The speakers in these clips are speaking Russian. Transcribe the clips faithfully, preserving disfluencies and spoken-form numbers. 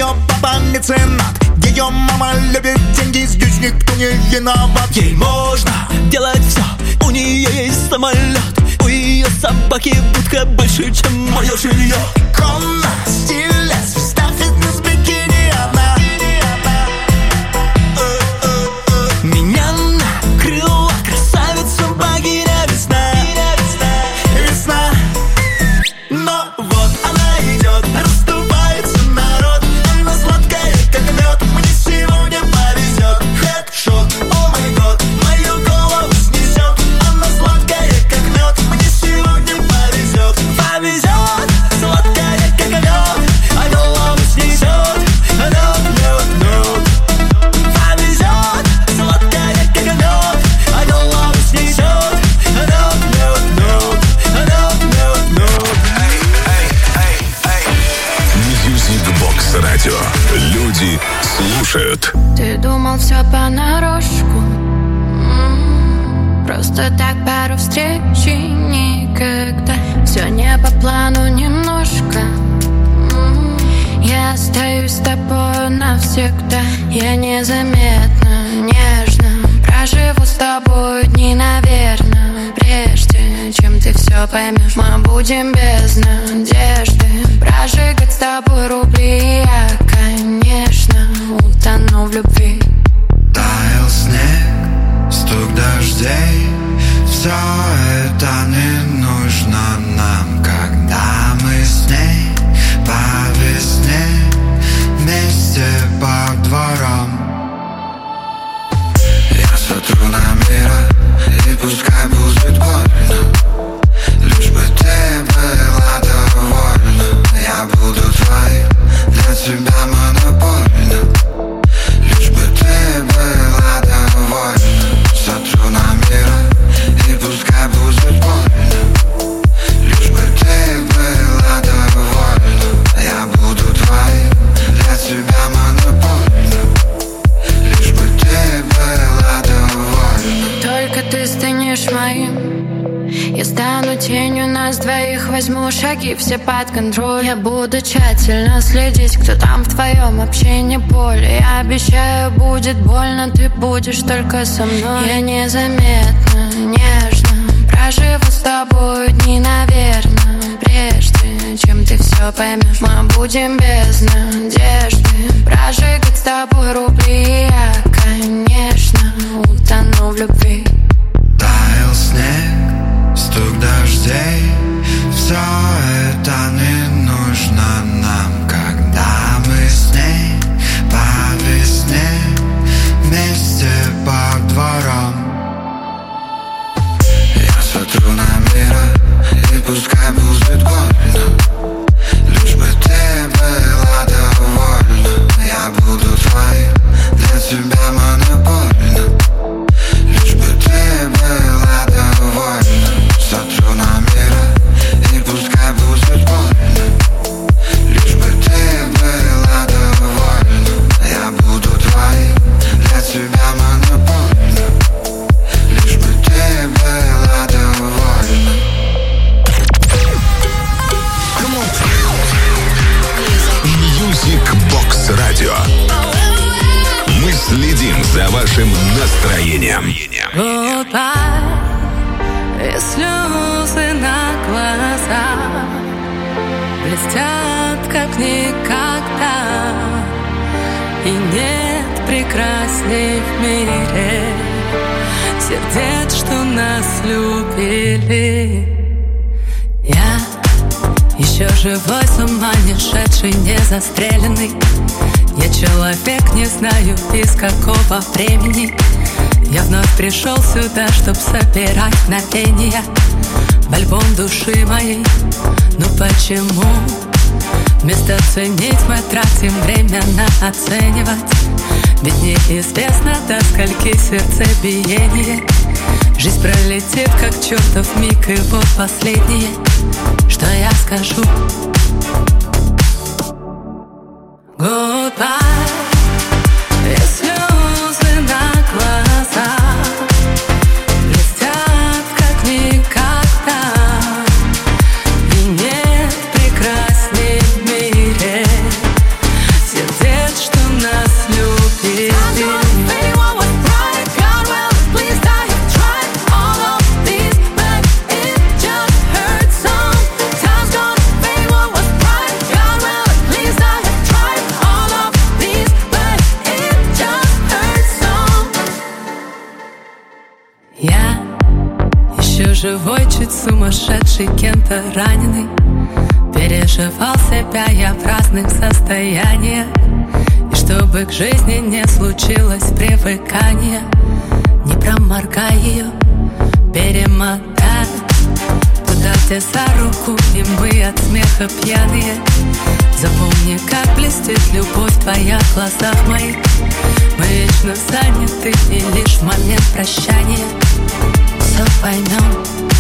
ее папа меценат. Ее мама любит деньги, здесь никто не виноват. Ей можно делать все, у нее есть самолет. У ее собаки будка больше, чем мое жилье. Икона, стиля, звезда, фитнес-бикини одна. Меня накрыла красавица, богиня весна. Весна. Но вот она идет, расступается народ. Она сладкая, как мед, мне сегодня повезет. Хедшот, о май год, мою голову снесет. Она сладкая, как мед, мне сегодня повезет. Повезет, сладкая, как мед, а голову снесет. Мед, мед, мед. Повезет, сладкая, как мед, а голову снесет. Мед, мед, мед. Мед, мед, мед. Music Box Radio. Люди слушают. Ты думал все понарошку, м-м, просто так пару встреч и никогда. Все не по плану немножко, м-м, я остаюсь с тобой навсегда. Я незаметно, нежно проживу с тобой дни, наверное. Прежде чем ты все поймешь, мы будем без надежды прожигать с тобой рубли. Я, конечно, утону в любви. Таял снег, стук дождей. Все это не нужно нам, когда мы с ней по весне вместе по дворам. Я сотру на мира, и пускай будет больно, лишь бы ты была довольна. Я буду твоим, для тебя монопольно, лишь бы ты была довольна. Сотру на мира, и пускай будет больно, лишь бы ты была довольна. Я буду твоим, для тебя монопольно, лишь бы ты была довольна. Только ты станешь моим, я стану тенью нас двоих. Возьму шаги все под контроль. Я буду тщательно следить, кто там в твоем общении поле. Я обещаю, будет больно, ты будешь только со мной. Я незаметно, нежно проживу с тобой дни, наверное. Прежде чем ты все поймешь, мы будем без надежды прожигать с тобой рубли. Я, конечно, утону в любви. Таял снег, стук дождей. Все это не нужно нам, когда мы с ней по весне вместе по дворам. Я сотру на мира, и пускай будет больно, лишь бы ты была довольна. Я буду твоим, для тебя монопольно, лишь бы ты была довольна. Сотру на мира, и пускай будет больно, лишь бы ты была довольна. Я буду твоим, для тебя монопольно, лишь бы ты была довольна. Music Box Radio. Мы следим за вашим настроением. Goodbye, и слезы на глазах блестят, как никогда. И нет прекрасней в мире сердец, что нас любили. Я еще живой, с ума не шедший, не застреленный. Я человек, не знаю из какого времени. Я вновь пришел сюда, чтоб собирать мгновения в альбом души моей. Но почему вместо ценить мы тратим время на оценивать? Ведь неизвестно, до скольки сердцебиение. Жизнь пролетит, как чертов миг, и вот последнее, что я скажу. Goodbye. И слезы на глазах блестят, как никогда. И нет прекрасней в мире сердец, живой, чуть сумасшедший, кем-то раненый. Переживал себя я в разных состояниях. И чтобы к жизни не случилось привыкания, не проморгай ее, перемотай туда, где за руку, и мы от смеха пьяные. Запомни, как блестит любовь твоя в глазах моих. Мы вечно заняты, и лишь в момент прощания все поймем.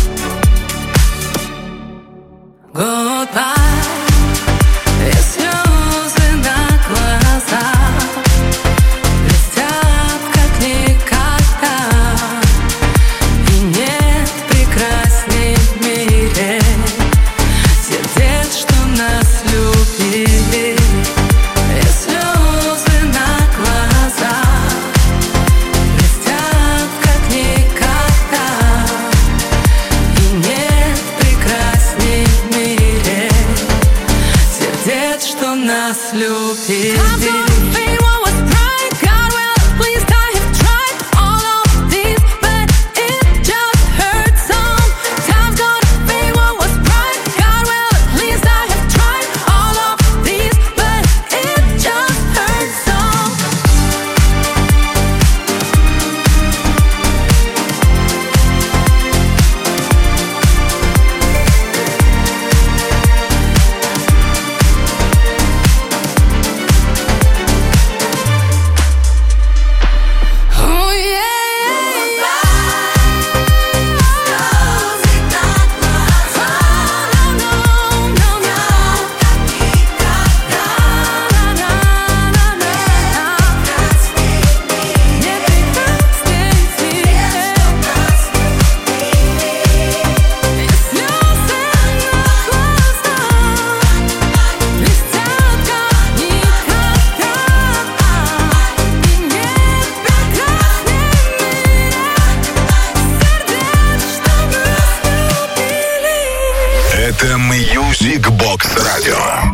Goodbye, и слезы на глазах блестят, как никогда. И нет прекрасней в мире сердец, что нас любили. И слезы на глазах блестят, как никогда. И нет прекрасней в мире сердец, что нас любили. Это Music Box Radio.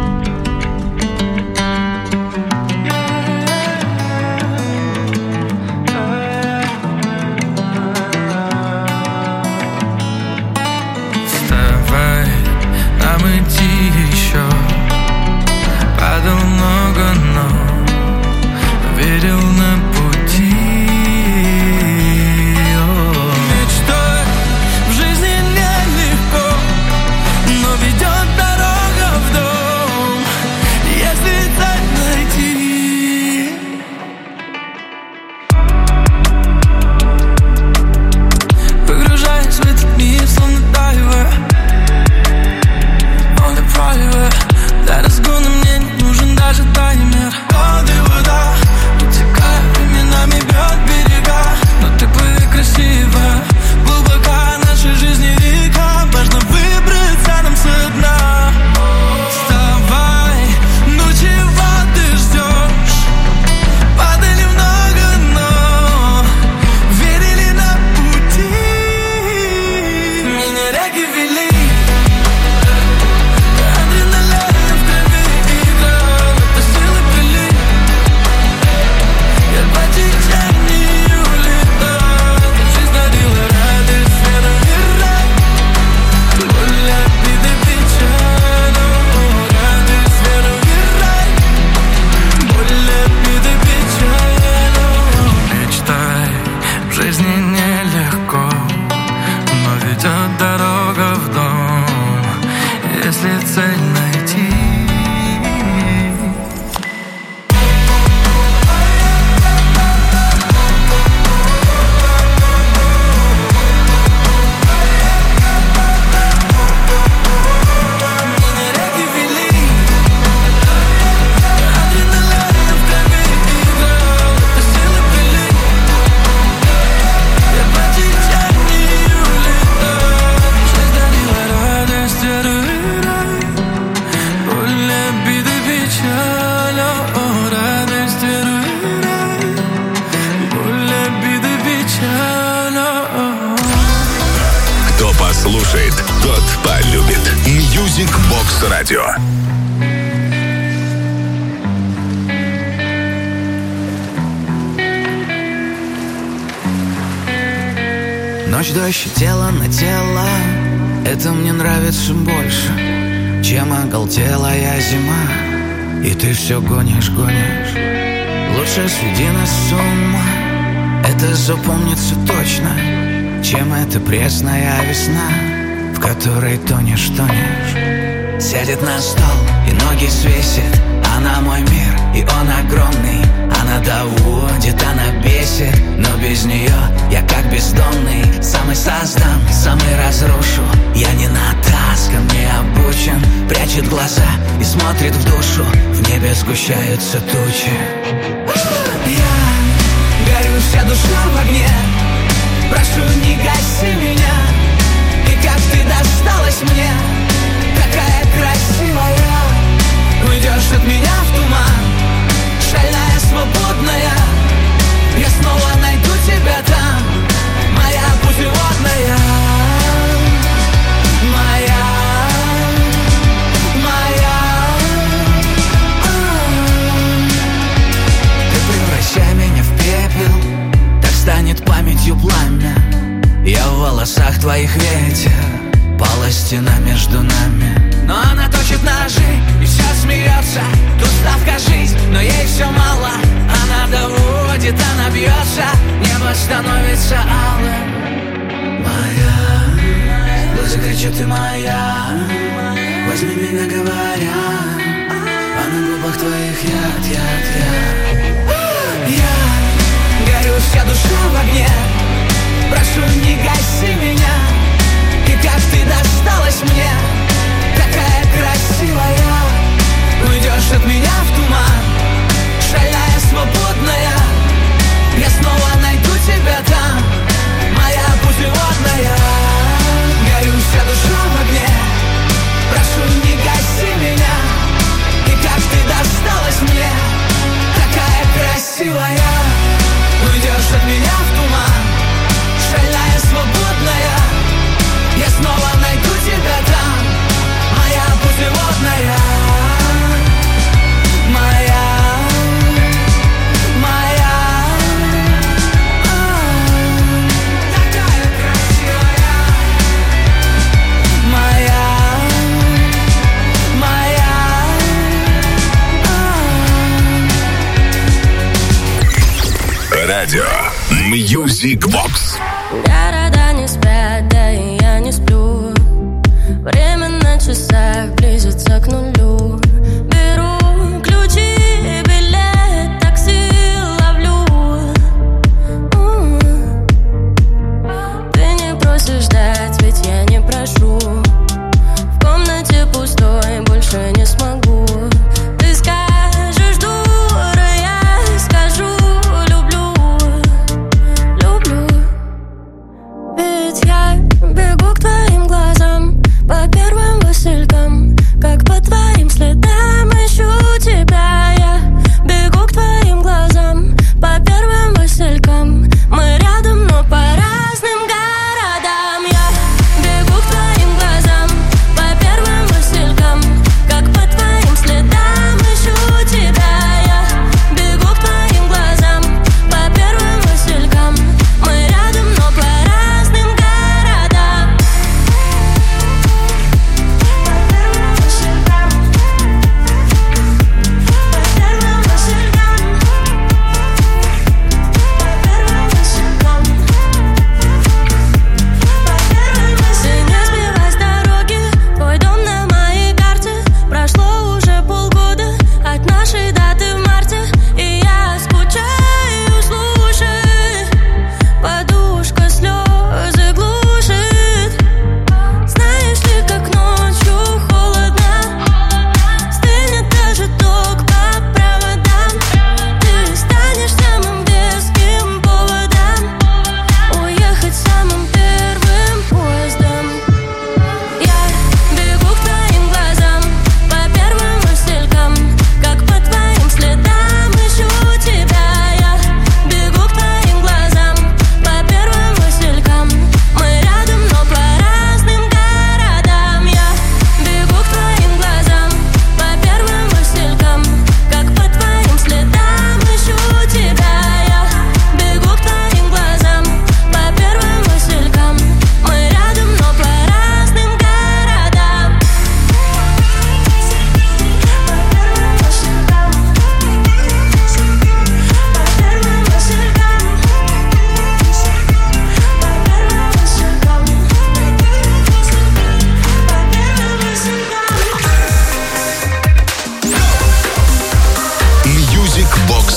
Слушает, тот полюбит. Music Box Radio. Ночь, дождь, тело на тело. Это мне нравится больше, чем оголтелая зима. И ты все гонишь, гонишь. Лучше сведи нас с ума. Это запомнится точно, чем эта пресная весна, в которой тонешь, тонешь. Сядет на стол и ноги свесит. Она мой мир, и он огромный. Она доводит, она бесит, но без нее я как бездомный. Самый создам, самый разрушу. Я не натаскан, не обучен. Прячет глаза и смотрит в душу. В небе сгущаются тучи. Я горю, вся душа в огне. Прошу, не гаси меня. И как ты досталась мне, такая красивая. Уйдешь от меня в туман, шальная, свободная. Я снова найду тебя там, моя путеводная. Моя, моя. Ты превращай меня в пепел, так станет памятью пламя. Я в волосах твоих ветер, пала стена между нами. Но она точит ножи и все смеется. Тут ставка жизнь, но ей все мало. Она доводит, она бьется. Небо становится алым. Моя, глаза кричат, ты моя. Возьми меня, говоря, а на губах твоих яд, яд, яд. Я горю, вся душа в огне. Прошу, не гаси меня. И как ты досталась мне, такая красивая. Уйдешь от меня в туман, шальная, свободная. Я снова найду тебя там, моя путеводная. Горю, вся душа в огне. Прошу, не гаси меня. И как ты досталась мне, такая красивая. Уйдешь от меня в туман, шальная, свободная. Я снова найду тебя там, моя путеводная. Моя, моя, а, такая красивая. Моя, моя, а. Радио Music Box. Города не спят, да и я не сплю. Время на часах близится к нулю. Беру ключи, билет, такси ловлю. М-м-м. Ты не просишь ждать, ведь я не прошу. В комнате пустой, больше не смогу. Ты скажешь, дура, я скажу, люблю, люблю.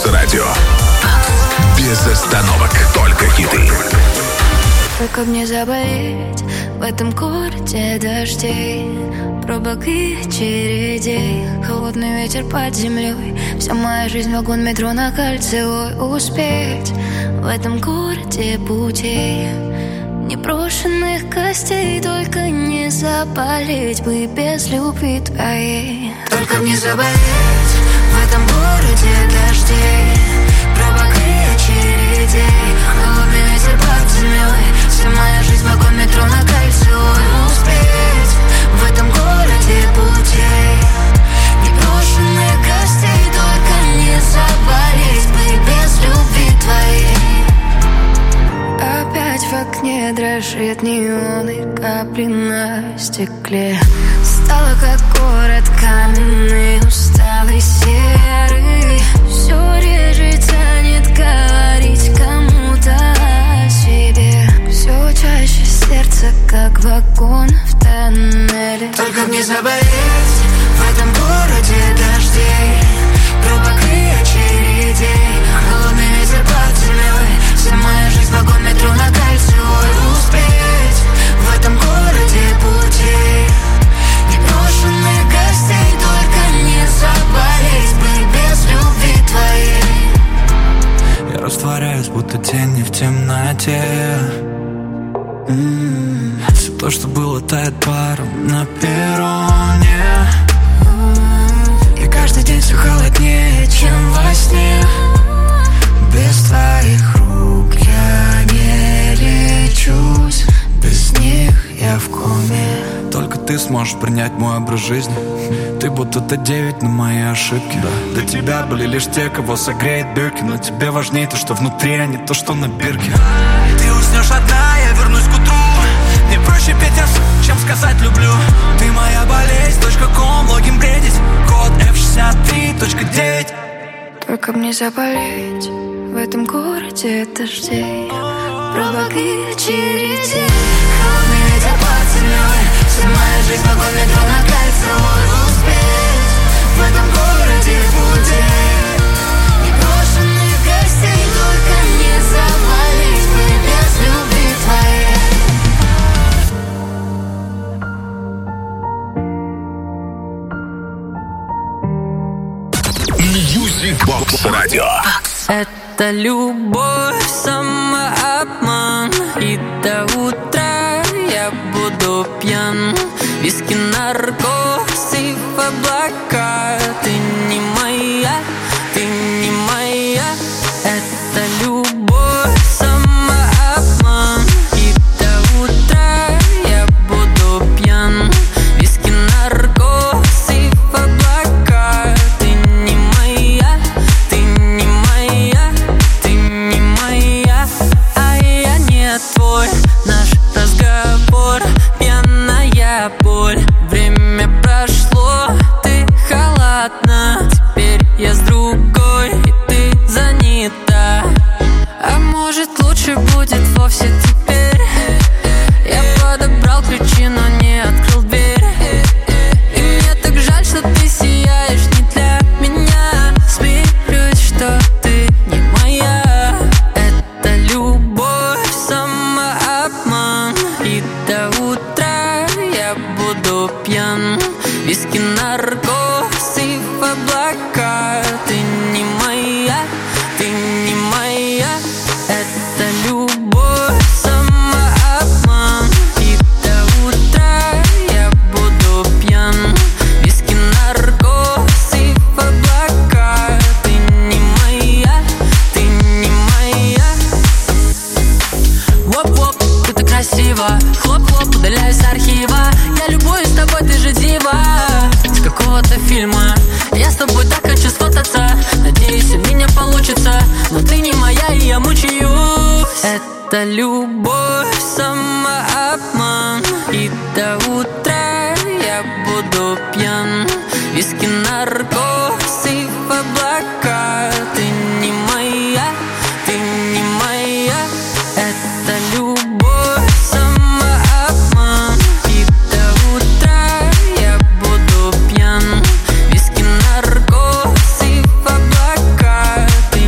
Радио. Без остановок, только хиты. Только мне заболеть в этом городе дождей, пробок и чередей, холодный ветер под землей. Вся моя жизнь вагон метро на кольцевой. Успеть в этом городе путей, непрошенных костей. Только не заболеть бы без любви твоей. Только мне заболеть в этом городе дождей, пробок и очередей, холодный ветер под землей. Вся моя жизнь вагон метро на кольцевой. Успеть в этом городе путей, непрошенных гостей. Только не заболеть бы без любви твоей. Опять в окне дрожит неон и капли на стекле. Стало как город каменный, усталый, серый. Все реже тянет говорить кому-то о себе. Все чаще сердце, как вагон в тоннеле. Только мне заболеть в этом городе дождей, пробок и очередей, холодный ветер под землей. Вся моя жизнь вагон метро на кольцевой. Успеть в этом городе путей, непрошенных гостей. Только не заболеть бы без любви твоей. Я растворяюсь, будто тени в темноте. м-м-м. Все то, что было, тает паром на перроне. м-м-м. И каждый день все холоднее, чем во сне. Без твоих рук я не лечусь, без них я в коме. Только ты сможешь принять мой образ жизни. Ты будто Т девять на мои ошибки. До тебя были лишь те, кого согреет бирки. Но тебе важнее то, что внутри, а не то, что на бирке. Ты уснешь одна, я вернусь к утру. Мне проще петь раз, чем сказать люблю. Ты моя болезнь, точка ком, логин гредить. Код эф шестьдесят три точка девять. Только мне заболеть в этом городе дождей, пробок и очередей, холодный ветер под землей. Вся моя жизнь вагон метро на кольцевой. Успеть в этом городе путей, непрошенных гостей. Только не заболеть бы без любви твоей. Music Box Radio. Это любовь, самообман, и до утра я буду пьян. Виски, наркоз и в облака. Ты не моя, ты не моя. Это любовь, самообман, и до утра я буду пьян. Виски, наркоз и в облака. Ты не моя, ты не моя, ты не моя, а я не твой. Наш разговор — пьяная боль. Время прошло, ты холодна. Теперь я с другой, и ты занята. А может, лучше будет вовсе теперь. Я подобрал ключи, но не открыл дверь. И мне так жаль, что ты сияешь не для меня. Смирюсь, что ты не моя. Это любовь, самообман, и до утра я буду пьян. Виски, наркоз и в облака. Ты не моя, ты не моя. Это любовь, самообман, и до утра я буду пьян. Виски, наркоз и в облака. Ты не моя, ты не моя. Воп-воп, ты так красиво. Хлоп-хлоп, удаляюсь с архива. Я любуюсь тобой, ты же дива с какого-то фильма. Я с тобой так хочу сфотаться. Надеюсь, у меня получится. Но ты не моя, и я мучаюсь. Это любовь, самообман, и до утра я буду пьян. Виски, наркоз и в облака. Ты не моя, ты не моя. Это любовь, самообман, и до утра я буду пьян. Виски, наркоз и в облака. Ты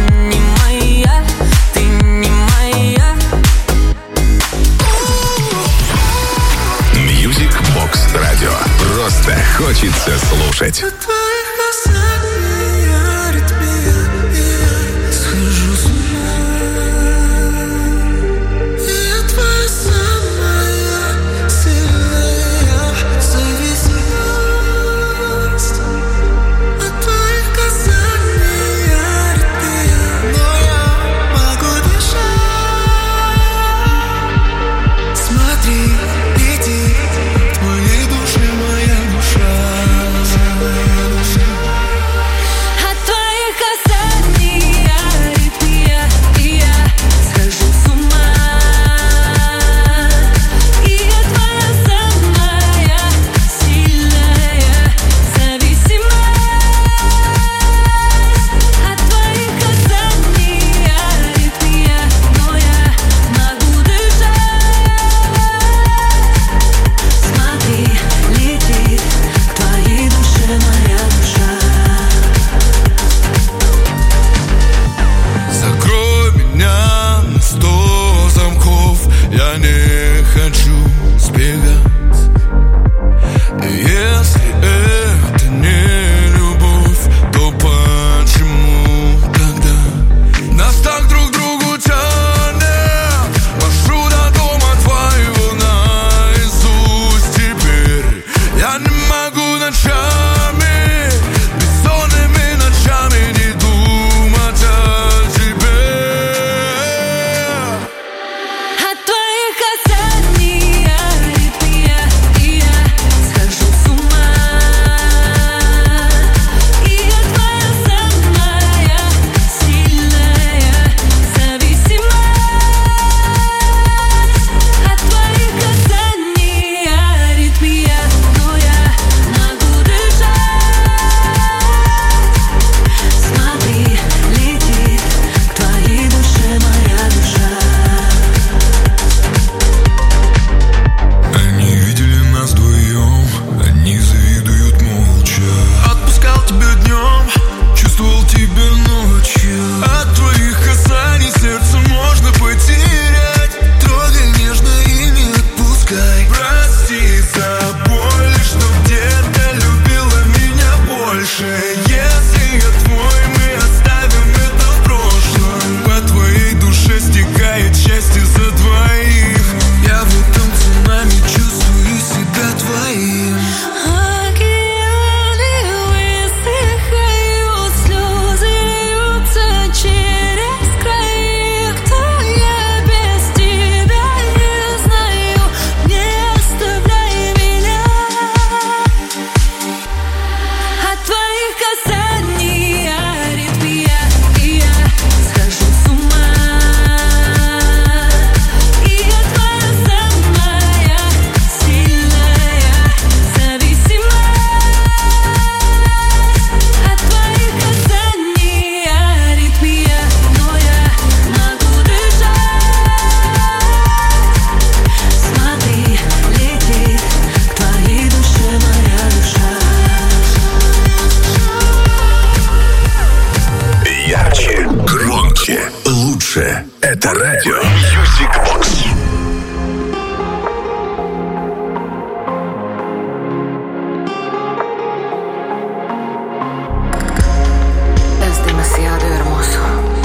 Это радио Music Box. Es demasiado hermoso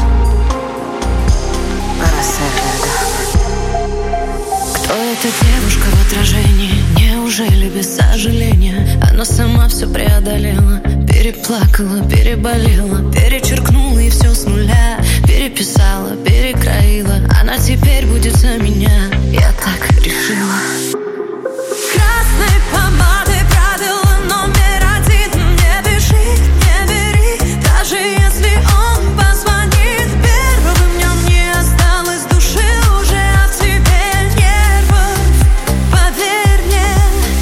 para ser verdad. Кто эта девушка в отражении? Неужели без сожаления она сама все преодолела? Переплакала, переболела, перечеркнула и все с нуля. Переписала, перекроила, она теперь будет за меня. Я так решила. Красной помадой правила номер один. Не бежи, не бери, даже если он позвонит первым. В нем не осталось души уже, а в тебе нервов. Поверь мне,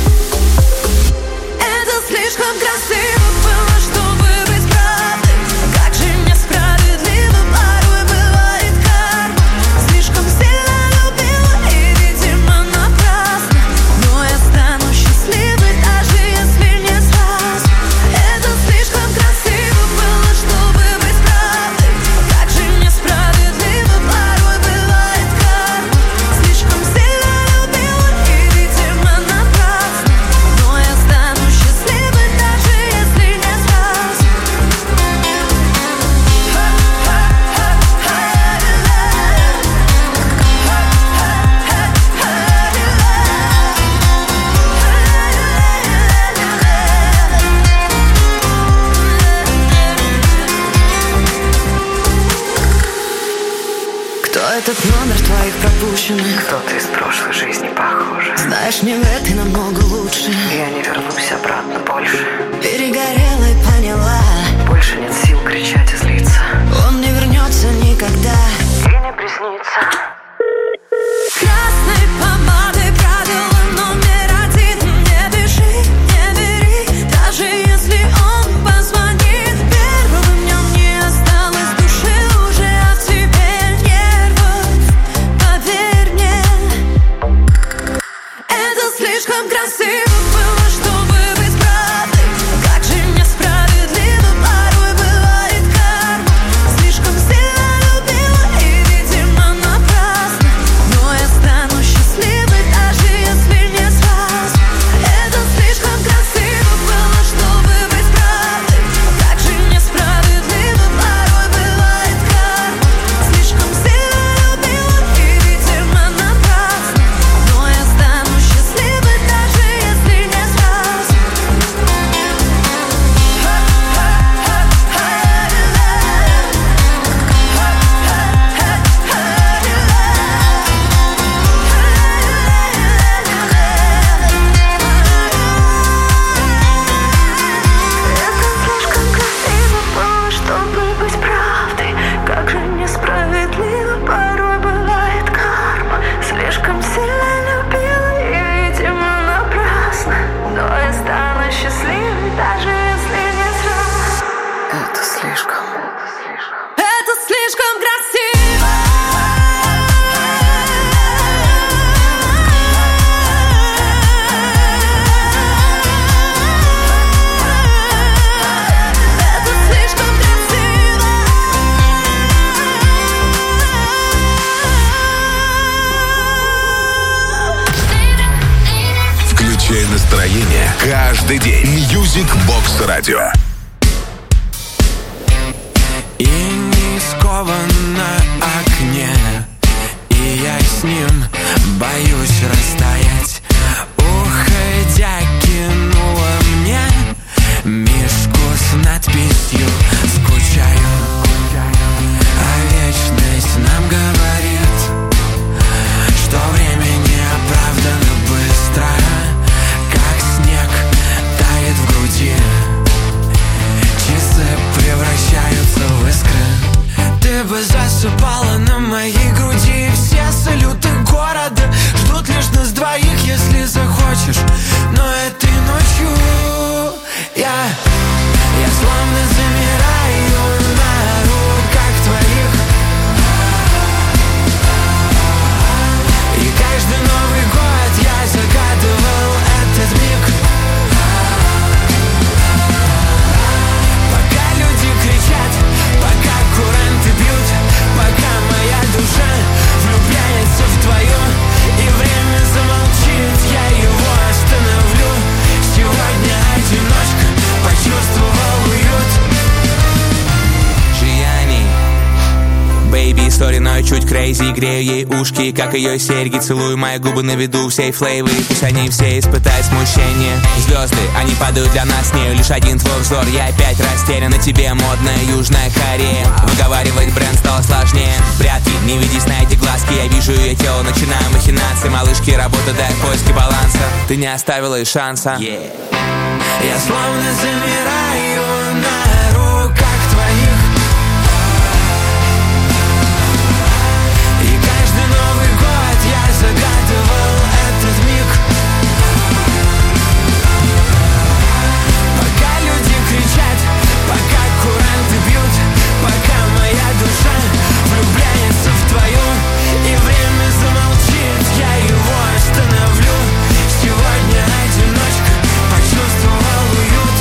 это слишком красиво было, чтобы быть правдой. Как же несправедливо порой бывает карма. Слишком сильно любила и, видимо, напрасно. этот номер твоих пропущенных. Кто-то из прошлой жизни похоже. Знаешь, не в этой намного лучше. Я не вернусь обратно больше. Перегорела и поняла, больше нет сил кричать и злиться. он не вернется никогда и не приснится. Красной помадой правила номер один. Не бежи, не бери, даже если он позвонит первым. В нем не осталось души уже, а в тебе нервов. Поверь мне, это слишком красиво было, чтобы быть правдой. Как же несправедливо порой бывает карма. Слишком сильно любила и, видимо, напрасно. Но я стану счастливой, даже если не сразу. Это слишком красиво было, чтобы быть правдой. Как же несправедливо порой бывает карма. Слишком сильно любила и, видимо, напрасно. Но я стану счастливой, даже если не сразу. Это слишком красиво было, чтобы быть правдой. Как же несправедливо порой бывает карма. Слишком сильно любила и, видимо, напрасно. Но я стану счастливой, даже если не сразу. Это слишком. Это слишком красиво. Это слишком красиво. Включай настроение каждый день. Music Box Radio. И не скован на окне, и я с ним боюсь растаять. Уходя, кинула мне мишку с надписью «Скучаю». А вечность нам говорит, что время неоправданно быстро, как снег тает в груди. Часы превращаются в искры. Ты бы засыпала на моей груди. Все салюты города ждут лишь нас двоих, если захочешь. Но этой ночью я, я словно замираю на руках твоих. И каждый Новый год я загадывал этот миг. Пока люди кричат, пока куранты бьют, пока моя душа влюбляется в твою, и время замолчит, я его остановлю. Сегодня одиночка почувствовал уют. Жияни, бэйби, история, но я чуть крейзи. Грею ей ушки, как ее серьги. Целую мои губы на виду всей флейвы. Пусть они все испытают смущение. Звезды, они падают для нас с нею. Лишь один твой взор, я опять растерян. На тебе модная Южная Корея. Выговаривать бренд стало сложнее. Прятки, не ведись на эти глазки. Я вижу ее тело, начинаю махинации. Малышки, работа, дай в поиске баланса. Ты не оставила и шанса. Yeah. Я словно замираю на руках твоих. И каждый Новый год я загадывал этот миг. Пока люди кричат, пока куранты бьют, пока моя душа влюбляется в твою, и время замолчит, я его остановлю. Сегодня одиночка почувствовал уют.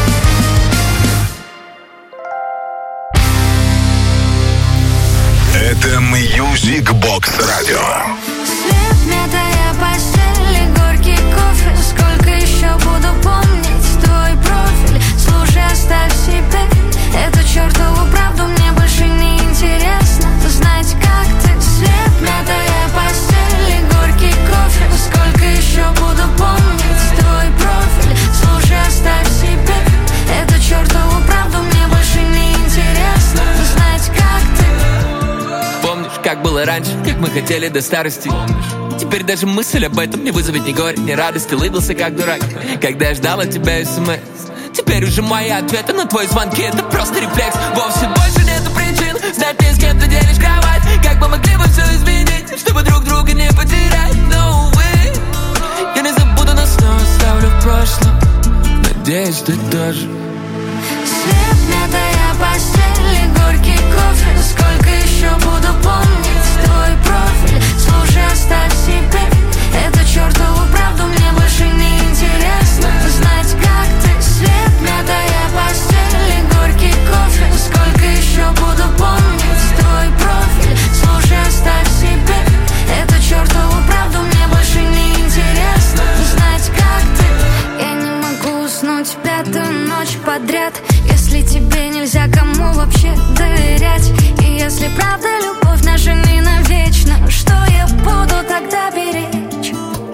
Это Music Box Radio. Свет, мятая постель и горький кофе. Сколько еще буду помнить твой профиль? Слушай, оставь себе эту чертову правду, мне больше не интересно знать, как ты. Свет, мятая постель и горький кофе. Сколько еще буду помнить твой профиль? Слушай, оставь себе эту чертову правду, мне больше не интересно знать, как ты. Помнишь, как как было раньше, как мы хотели до старости. Теперь даже мысль об этом не вызовет ни горя, ни радости. Лыбился как дурак, когда я ждал от тебя смс. Теперь уже мои ответы на твои звонки — это просто рефлекс. Вовсе больше нету причин знать, ты с кем ты делишь кровать. Как бы могли бы все изменить, чтобы друг друга не потерять. Но, увы, я не забуду, но снова оставлю в прошлом. Надеюсь, ты тоже. Свет, мятая постель и горький кофе. Сколько еще буду помнить твой профиль? Слушай, оставь себе эту чертову правду. Мне больше не интересно знать, как ты. Свет, мятая постель и горький кофе. Сколько еще буду помнить твой профиль? Слушай, оставь себе эту чертову правду. Мне больше не интересно знать, как ты. Я не могу уснуть пятую ночь подряд, если тебе нельзя кому вообще доверять. И если правда любовь наша не навечно, что я буду тогда беречь?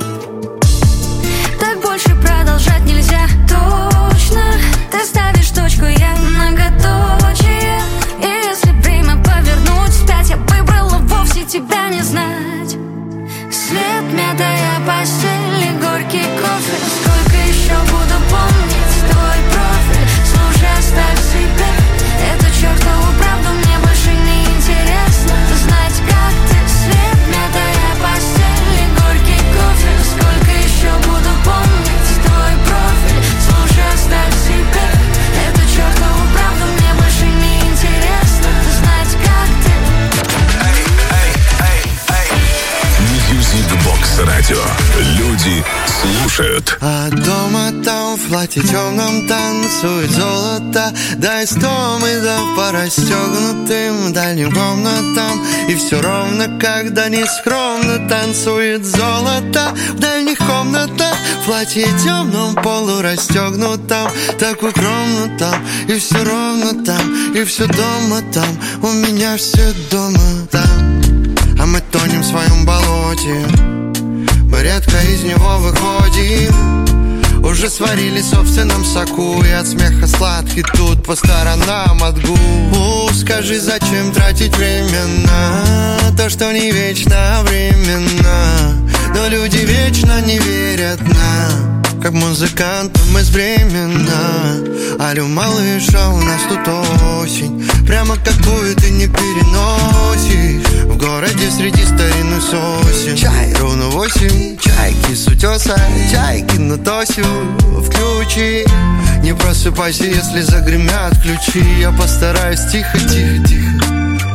Так больше продолжать нельзя, точно. Ты ставишь точку, я многоточие. И если время повернуть вспять, я выбрала вовсе тебя не знать. Свет, мятая постель и горький кофе. Сколько еще буду помнить твой профиль? Слушай, оставь себе эту чертову правду. Мне больше не интересно знать, как ты. Свет, мятая постель и горький кофе. Сколько еще буду помнить твой профиль? Слушай, оставь себе эту чертову правду. Мне больше не интересно знать, как ты. Music Box Radio. Люди слушают. А дома там в платье темном танцует золото. Да из томидов по расстегнутым дальним комнатам. И все ровно, когда нескромно танцует золото в дальних комнатах. В платье темном полу расстегнутом, так укромно там. И все ровно там, и все дома там. У меня все дома там. А мы тонем в своем болоте, мы редко из него выходим. Уже сварили в собственном соку, и от смеха сладкий тут по сторонам от губ. Скажи, зачем тратить время на то, что не вечно, а временно? Но люди вечно не верят нам, как музыкантам из Бремена. Алло, малыша, у нас тут осень, прямо какую ты не переносишь. В городе среди старинных сосен чай ровно восемь, чайки с утеса, чайки на тосю. Включи, не просыпайся, если загремят ключи. Я постараюсь тихо, тихо, тихо.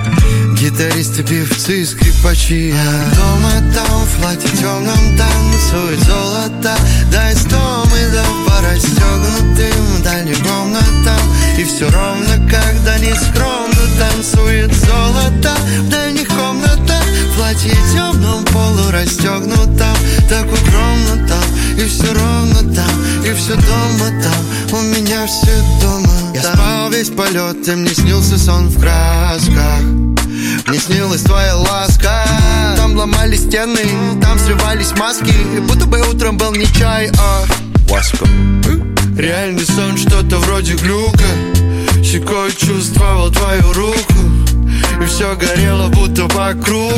Гитаристы, певцы, скрипачи. А дома там в платье темном танцует золото. Да из томидов по расстегнутым дальним комнатам. И все ровно, когда нескромно танцует золото в дальних комнатах. В платье темном полу расстегнутом, так укромно там. И все ровно там, и все дома там. У меня все дома там. Я спал весь полет, и мне снился сон в красках. Мне снилась твоя ласка. Там ломались стены, там срывались маски. Будто бы утром был не чай, а ласка. Реальный сон, что-то вроде глюка. Щекой чувствовал твою руку, и все горело будто по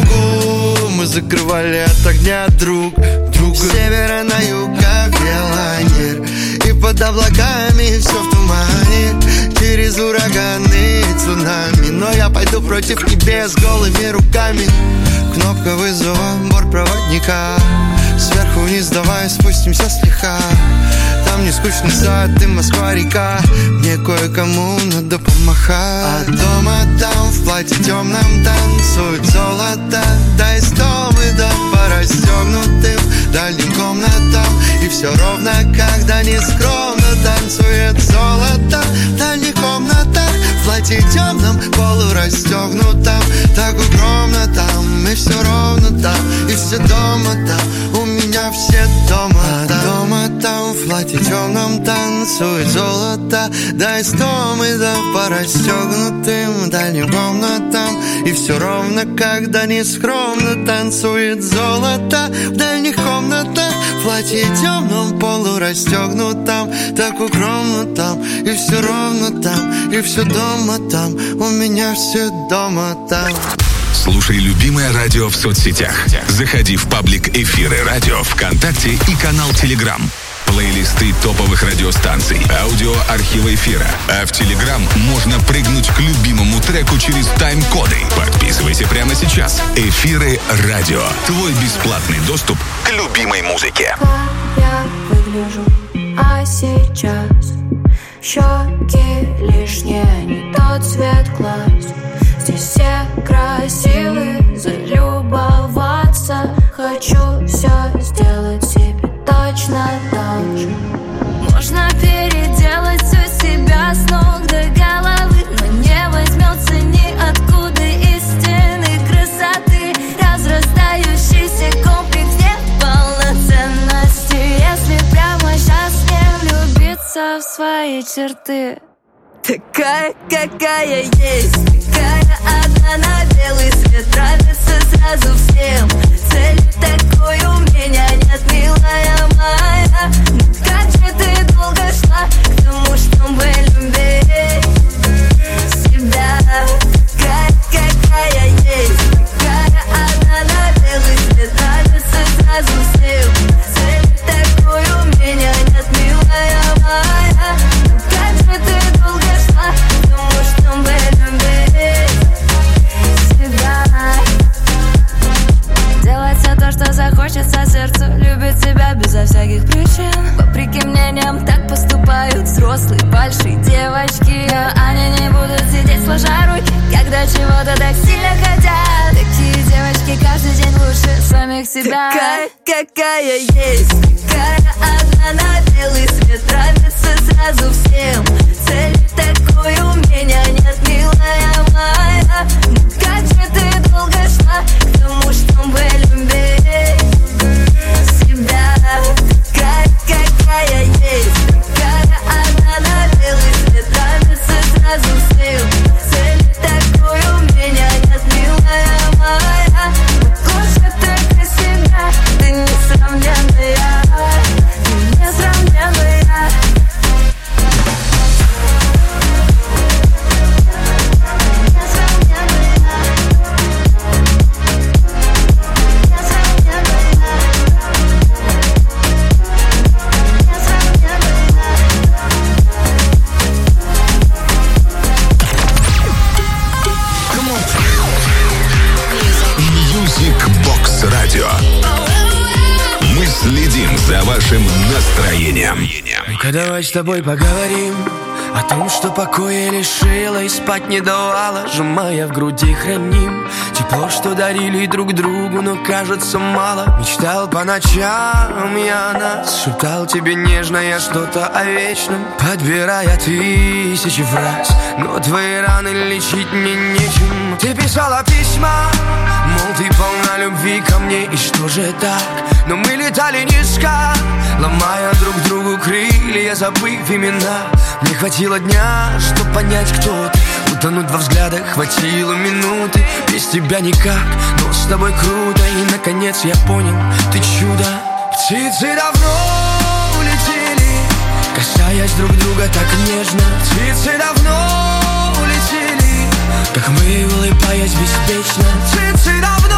кругу. Мы закрывали от огня друг друга. С севера на юг, как велонер. И под облаками все в тумане. Через ураганы и цунами. Но я пойду против небес голыми руками. Кнопка вызова бортпроводника. Сверху вниз давай спустимся слегка. Там не скучный сад и Москва-река. Мне кое-кому надо помахать. А дома там в платье темном танцует золото. Да из томидов по расстегнутым дальним комнатам. И все ровно, когда нескромно танцует золото в дальних комнатах. В платье темном полу расстегнутом, так укромно там. И все ровно там, и все дома там. У меня все дома там. А дома там в платье темном танцует золото. Да из томидов по расстегнутым дальним комнатам. И все ровно, когда нескромно танцует золото в дальних комнатах. В платье темном полу расстегнутом, так укромно там. И все ровно там, и все дома там. У меня все дома там. Слушай любимое радио в соцсетях. Заходи в паблик «Эфиры радио» ВКонтакте и канал Телеграм. Плейлисты топовых радиостанций, аудиоархивы эфира. А в Телеграм можно прыгнуть к любимому треку через тайм-коды. Подписывайся прямо сейчас. «Эфиры радио». Твой бесплатный доступ к любимой музыке. Я выгляжу, а сейчас щеки лишние, не тот цвет глаз. Здесь все красивые, залюбоваться. Хочу все сделать себе точно так же. Можно переделать все себя с ног до головы, но не возьмется ниоткуда истинной красоты. Разрастающийся комплекс неполноценности, если прямо сейчас не влюбиться в свои черты. Такая, какая есть, какая одна на белый свет, нравится сразу всем. Цели такой у меня нет, милая моя. Но как же ты долго шла к тому, чтобы любить себя. Такая, какая есть, какая одна на белый свет, нравится сразу всем. Цели такой у меня нет, милая моя. Но как же ты долго шла к тому, чтобы любить себя. Делать все то, что захочется сердцу, любит себя безо всяких причин. Вопреки мнениям так поступают взрослые, большие девочки. Они не будут сидеть сложа руки, когда чего-то так сильно хотят. Такие девочки каждый день лучше самих себя. Такая, какая есть, какая одна на белый свет, нравится сразу всем. Цели такой у меня нет, милая моя. Но как же ты долго шла к тому, чтобы любить себя. Какая, какая есть, какая одна на белый свет, нравится сразу всем. Цели такой у меня нет, милая моя. Лучше только себя, ты несравненная, ты несравненная. Music Box Radio. Мы следим за вашим настроением. Ну-ка давай с тобой поговорим о том, что покоя лишила и спать не давала, сжимая в груди храним. Тепло, что дарили друг другу, но кажется мало. Мечтал по ночам я о нас, шептал тебе нежно я что-то о вечном, подбирая тысячи фраз, но твои раны лечить мне нечем. Ты писала письма, мол, ты полна любви ко мне, и что же так? Но мы летали низко, ломая друг другу крылья, забыв имена. Мне хватило дня, чтоб понять, кто ты, утонуть во взглядах хватило минуты. Без тебя никак, но с тобой круто. И наконец я понял, ты чудо. Птицы давно улетели, касаясь друг друга так нежно. Птицы давно улетели, как мы, улыбаясь беспечно. Птицы давно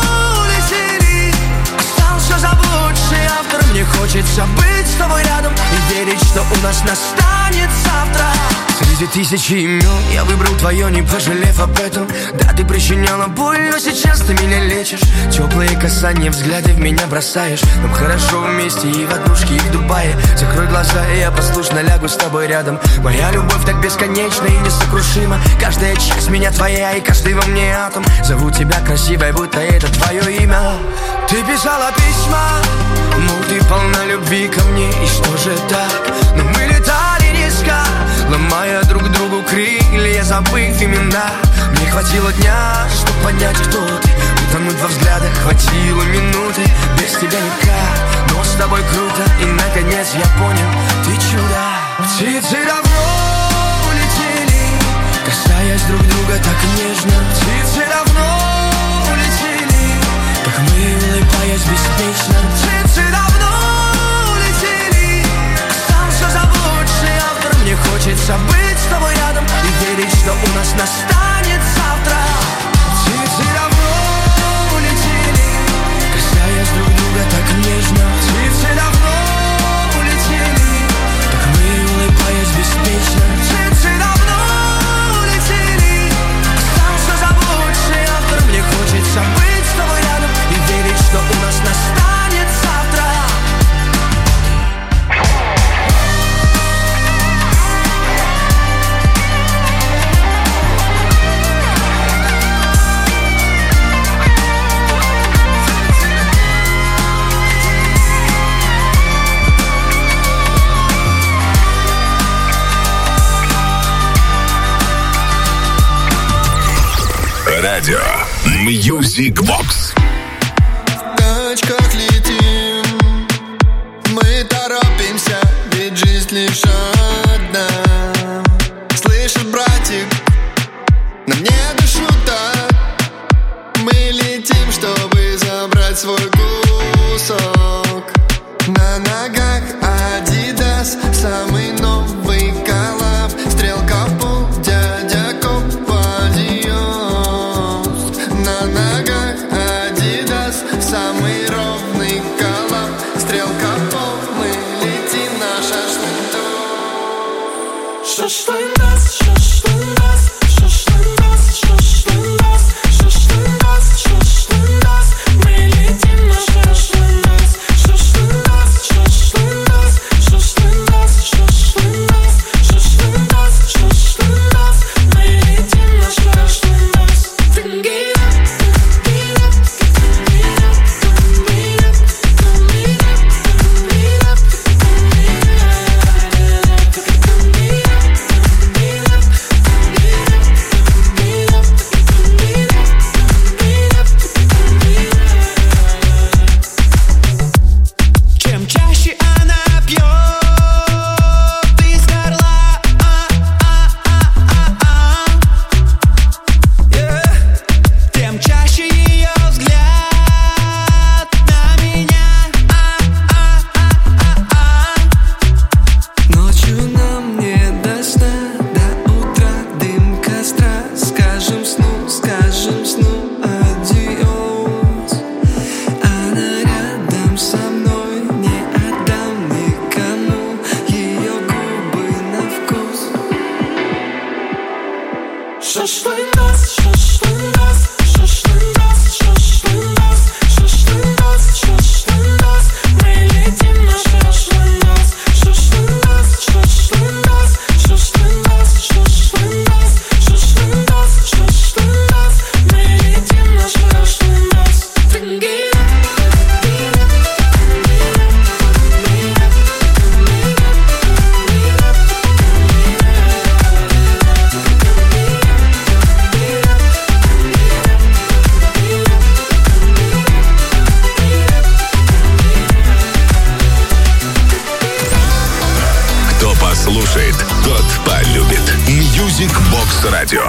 улетели, остался заблудший автор. Мне хочется быть с тобой рядом и верить, что у нас настанет завтра. Среди тысячи имен я выбрал твое, не пожалев об этом. Да, ты причиняла боль, но сейчас ты меня лечишь. Теплые касания, взгляды в меня бросаешь. Нам хорошо вместе и в однушке, и в Дубае. Закрой глаза, и я послушно лягу с тобой рядом. Моя любовь так бесконечна и несокрушима. Каждая часть меня твоя, и каждый во мне атом. Зову тебя красивой, будто это твое имя. Ты писала письма, мол, ты полна любви ко мне, и что же так? Но мы летали низко, ломая друг другу крылья, забыв имена. Мне хватило дня, чтоб понять, кто ты, утонуть во взглядах хватило минуты. Без тебя никак, но с тобой круто. И наконец я понял, ты чудо. Птицы давно улетели, касаясь друг друга так нежно. Птицы давно улетели, как мы, улыбаясь беспечно. Птицы давно улетели, остался заблудший автор. Мне хочется быть с тобой рядом и верить, что у нас настанет завтра. Птицы давно радио Music Box. В тачках летим, мы торопимся, ведь жизнь лишь одна. Слышит братик, нам не до шуток. Мы летим, чтобы забрать свой кусок. На ногах Adidas, самый новый коллаб. Стрелка в пол, дядя Коп, адиос. На ногах Adidas, самый ровный коллаб. Стрелка в пол, мы летим на шашлык. Шашлык нас, шашлык нас, шашлык нас, шашлык нас, шашлык нас, шашлык нас. Мы летим на шашлык нас, шашлык нас, шашлык нас, шашлык нас, шашлык нас, шашлык нас, шашлык нас. Мы летим на шашлык нас. Bring it up, bring it up, bring it up, bring it up, bring it up, bring it up, Чем чаще она пьет из горла, тем чаще ее взгляд на меня. Ночью нам не до сна, до утра дым костра. Скажем сну, скажем сну адиос. Она рядом со мной, не отдам никому ее губы на вкус. шашлык нас, шашлык нас, шашлык нас, шашлык нас, шашлык нас, шашлык нас. Мы летим на шашлык нас, шашлык нас, шашлык нас, шашлык нас, шашлык нас, шашлык нас, шашлык нас. Мы летим на шашлык нас. Bring it up, bring it up, bring it up, bring it up, bring it up, bring it up, Кто послушает, тот полюбит. Music Box Radio.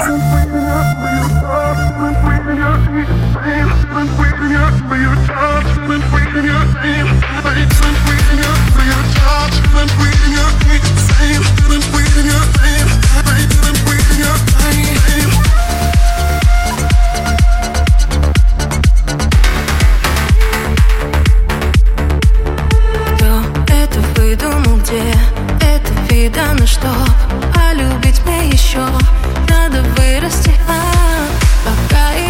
Кто это выдумал, где это видано, чтоб полюбить мне еще надо вырасти, а пока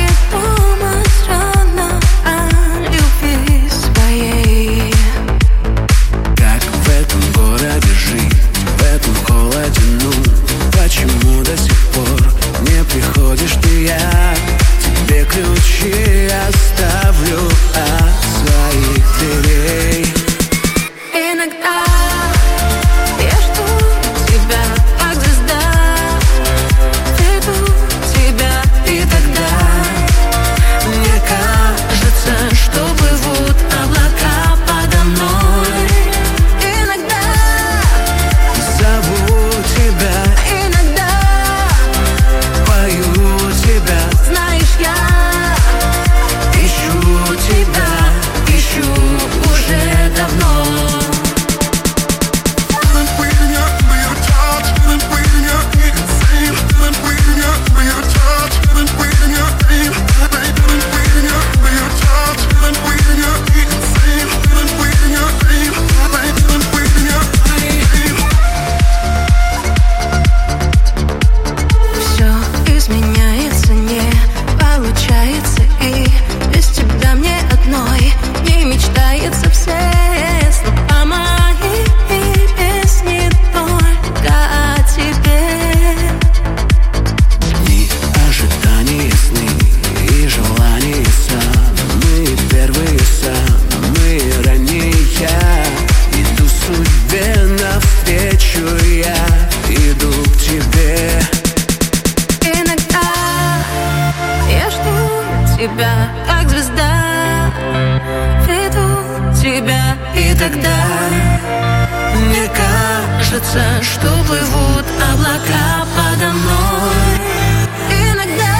тебя, как звезда. Веду тебя, и тогда мне кажется, что плывут облака подо мной. Иногда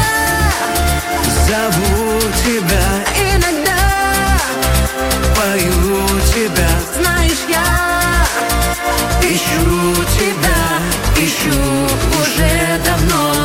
зову тебя, иногда пою тебя. Знаешь, я ищу тебя, ищу уже давно.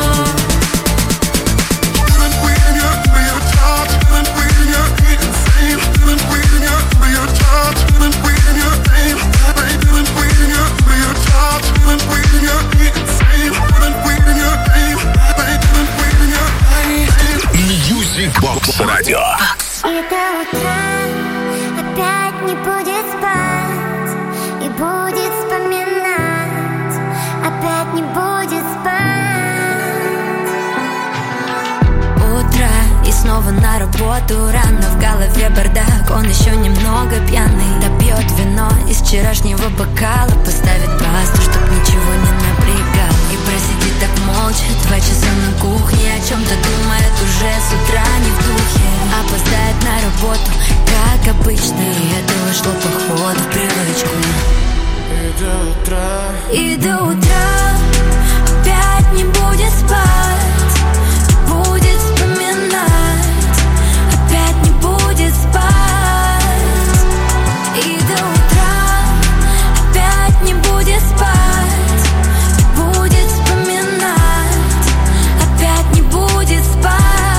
Music Box Radio. И до утра опять не будет спать, и будет вспоминать, опять не будет спать. Утро, и снова на работу. Рано в голове бардак, он еще немного пьяный. Допьет вино из вчерашнего бокала, поставит пасту, чтоб ничего не напрягал. И просидит так молча два часа на кухне, о чем-то думает уже с утра не в духе. Опоздает на работу, как обычно, и это вошло походу в привычку. И до утра, и до утра опять не будет спать, будет вспоминать, опять не будет спать. И до утра опять не будет спать, будет вспоминать, опять не будет спать.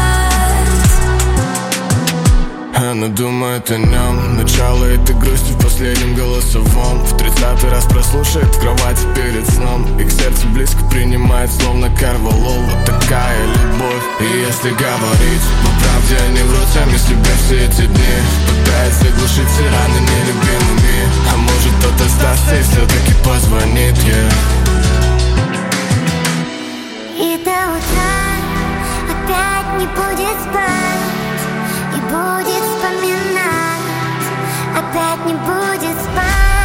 Она думает о нем, начало этой грусти в последнем голосовом. В тридцатый раз прослушает в кровати перед сном, и к сердцу близко принимает, словно Карвалол. Вот такая любовь. И если говорить по правде, они врут сами себе все эти дни, пытаются глушить все раны нелюбимыми. А может, кто-то сдастся и все-таки позвонит ей. И до утра опять не будет спать, и будет вспоминать, опять не будет спать.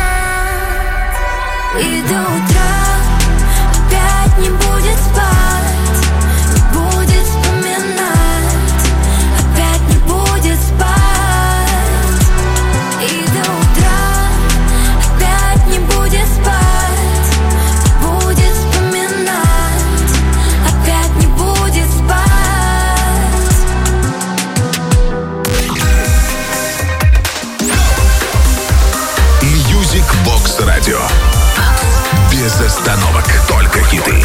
И до утра опять не будет спать, и будет вспоминать, опять не будет спать. И до утра опять не будет спать, будет вспоминать, опять не будет спать. Music Box Radio. Без остановок, только хиты.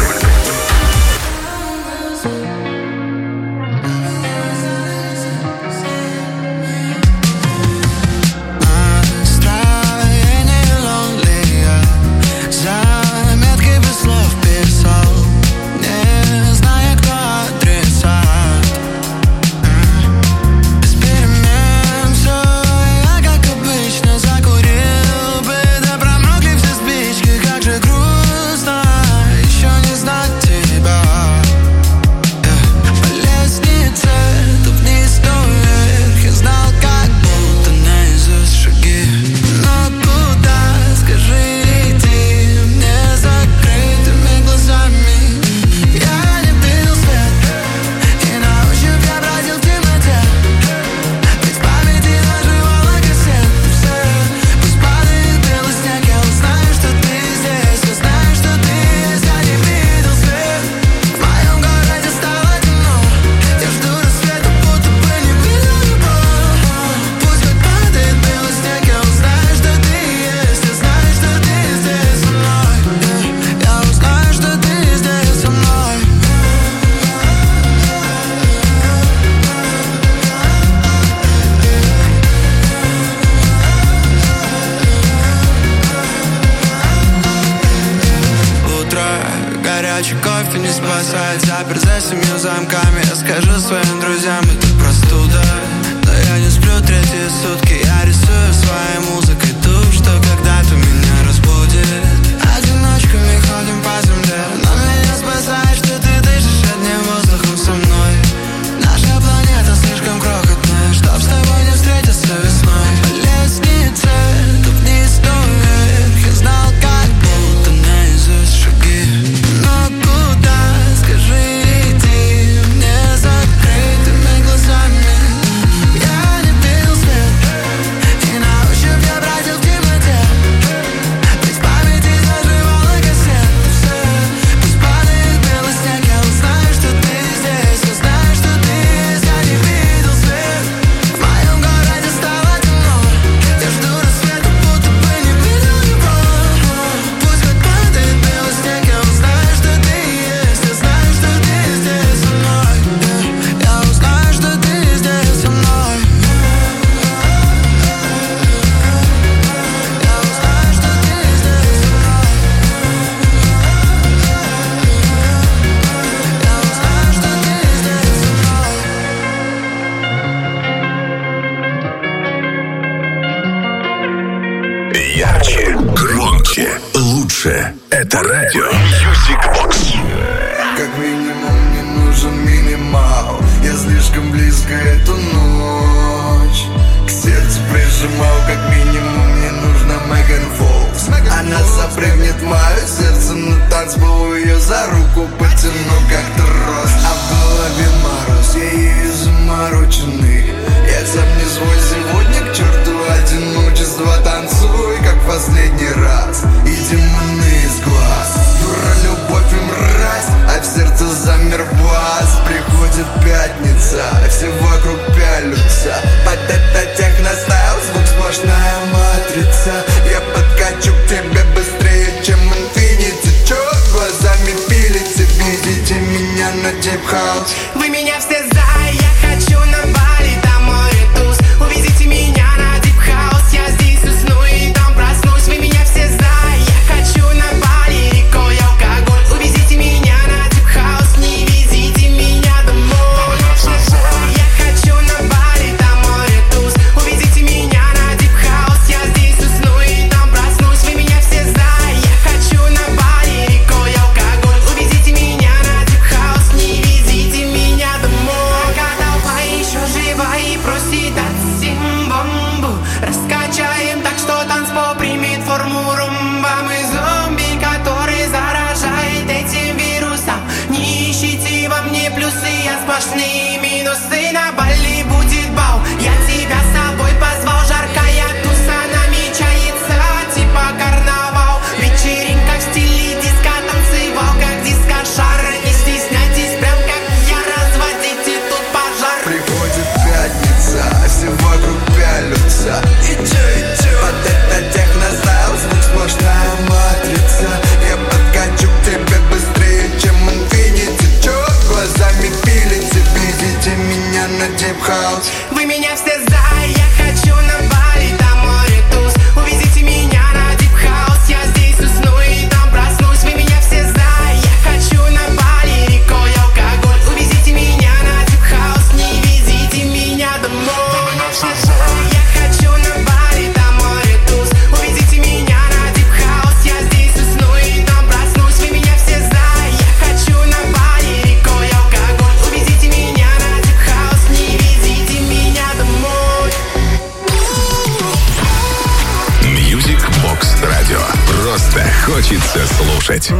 Заметки без слов писал, не зная, кто адресат. Без перемен все, я как обычно закурил бы, да промокли все спички, как же грустно еще не знать тебя. По лестнице то вниз, то вверх, я знал как будто наизусть шаги. Но куда, скажи, идти мне закрытыми глазами? Я не видел свет, и на ощупь я бродил в темноте. Ведь в памяти наживала кассеты все. Пусть падает белый снег, я узнаю, что ты здесь. Я знаю, что ты есть, я не видел свет. В моем городе стало темно, я жду рассвета, будто бы не видел его. Пусть хоть падает белый снег, я узнаю, что ты есть. Я знаю, что ты здесь со мной. Я узнаю, что ты здесь со мной. Утро, горячий кофе не спасает, запер за семью замками. Я скажу своим друзьям, это простуда, но я не сплю третьи сутки. Я рисую своей музыкой ту, что когда-то меня разбудит. Одиночками ходим по земле, но меня спасает, что ты дышишь одним воздухом со мной. Наша планета слишком крохотная, чтоб с тобой не встретиться весной. По лестнице то вниз, то вверх, я знал как будто наизусть шаги. Но куда, скажи, идти мне закрытыми глазами? Короче, лучше это радио Music Box. Как минимум мне нужен минимал. Я слишком близко эту ночь к сердцу прижимал. Как минимум мне нужна Меган Фокс. Она запрыгнет в мое сердце на танцпол, ее за руку потяну как трос. А в голове мороз, я ею замороченный. Я сам не свой сегодня, к черту одиночество. Танцуй, как в последний раз, и демоны из глаз. Дура, любовь и мразь, а в сердце замер бас. Приходит пятница, все вокруг пялются. Под это техностайл, звук сплошная матрица. Я подкачу к тебе быстрее, чем Infinity. Чё глазами пилите, видите меня на Deep House. Вы меня все за, я хочу на Бали, там море туз. Увезите меня на Deep House, я здесь усну и там проснусь. Вы меня все за, я хочу на Бали, рекой алкоголь. Увезите меня на Deep House, не везите меня домой. Я хочу на Бали, там море туз. Увезите меня на Deep House, я здесь усну и там проснусь. Вы меня все за, я хочу на Бали, рекой алкоголь. Увезите меня на Deep House, не везите меня домой. Пока толпа еще жива и просит отсим бомбу, раскачаем так, что танцпол примет форму румба. Мы зомби, который заражает этим вирусом. Не ищите во мне плюсы, я сплошные минусы. На Бали будет бал, я тебя с собой позвал. Жаркая туса намечается, типа карнавал. Вечеринка в стиле диска, танцевал как дискошар. Не стесняйтесь, прям как я, разводите тут пожар. Приходит пятница, все вокруг пялются. И чё, и чё? Под это техностайл, звук сплошная матрица. Я подкачу к тебе быстрее, чем Infinity. Чё глазами пилите, видите меня на Deep House. Вы меня все за, я хочу на Бали, там море туз. Увезите меня на Deep House, я здесь усну и там проснусь. Вы меня все за, я хочу на Бали, рекой алкоголь. Увезите меня на Deep House, не везите меня домой. Я хочу на Бали, там море туз. Увезите меня на Deep House, я здесь усну и там проснусь. Вы меня все за, я хочу на Бали, рекой алкоголь. Увезите меня на Deep House, не везите меня домой. Music Box Radio. Просто хочется слушать.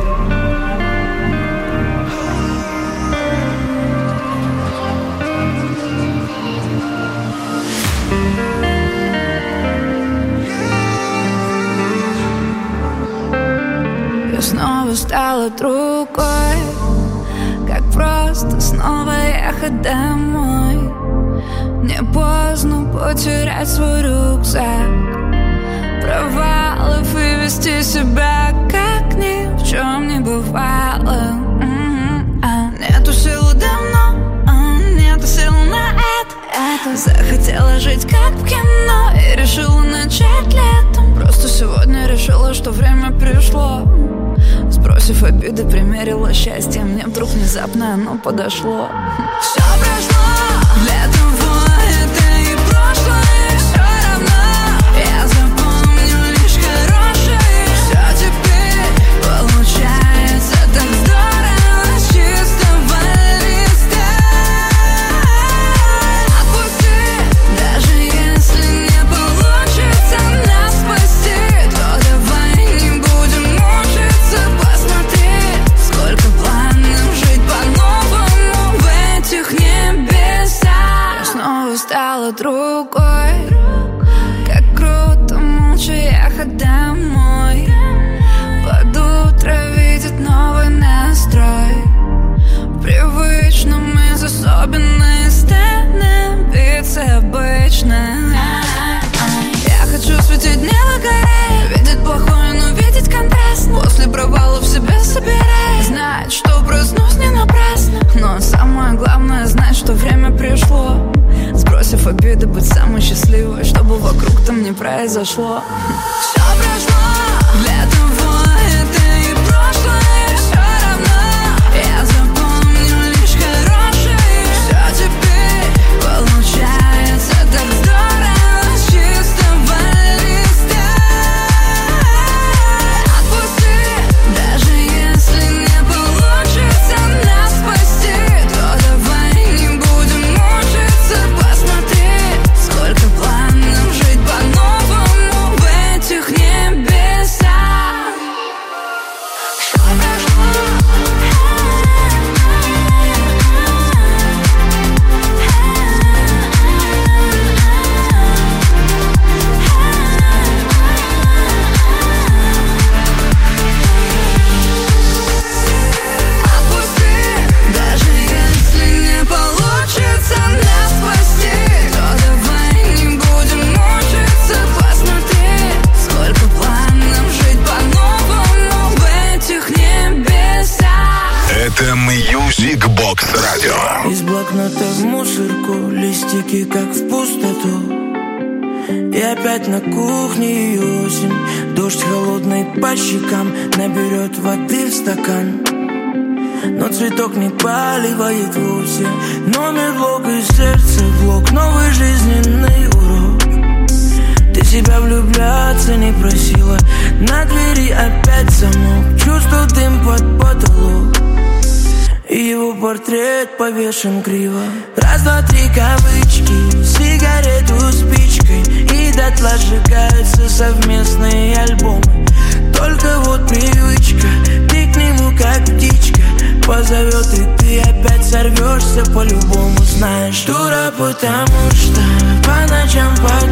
Я снова стала другой. Как просто снова ехать домой. Не поздно потерять свой рюкзак провалов и вести себя как ни в чем не бывало. М-м-м. А нету силы давно, а нету сил на это, это. Захотела жить как в кино и решила начать летом. Просто сегодня решила, что время пришло. Сбросив обиды, примерила счастье. Мне вдруг внезапно оно подошло. Все прошло, для того это и прошлое. Все равно я запомню лишь хорошее. Все теперь получается так здорово с чистого листа. Отпусти, даже если не получится нас спасти, то давай не будем мучиться. Посмотри, сколько планов жить по-новому в этих небесах. Я снова стала другой. Как круто молча ехать домой. Под утро видеть новый настрой. В привычном из особенной становиться обычно. Я хочу светить небо горой, видеть плохое, но видеть контраст. После провалов себя собирать, знать, что проснусь не напрасно. Но самое главное знать, что время пришло. Сбросив обиды, быть самой счастливой, чтобы вокруг там не произошло. Все прошло, для того это и прошлое. Все равно я запомню лишь хорошее. Все теперь получается так здорово с чистого листа. Music Box Radio. Из блокнота в мусорку, листики как в пустоту. И опять на кухне осень. Дождь холодный по щекам наберет воды в стакан. Но цветок не поливает вовсе. Номер, блок и сердце, блок. Новый жизненный урок. Ты себя влюбляться не просила. На двери опять замок. Чувствую дым под потолок. И его портрет повешен криво. Раз, два, три кавычки, сигарету спичкой. И дотла сжигаются совместные альбомы. Только вот привычка, ты к нему как птичка. Позовет, и ты опять сорвешься по-любому. Знаешь, дура, потому что по ночам под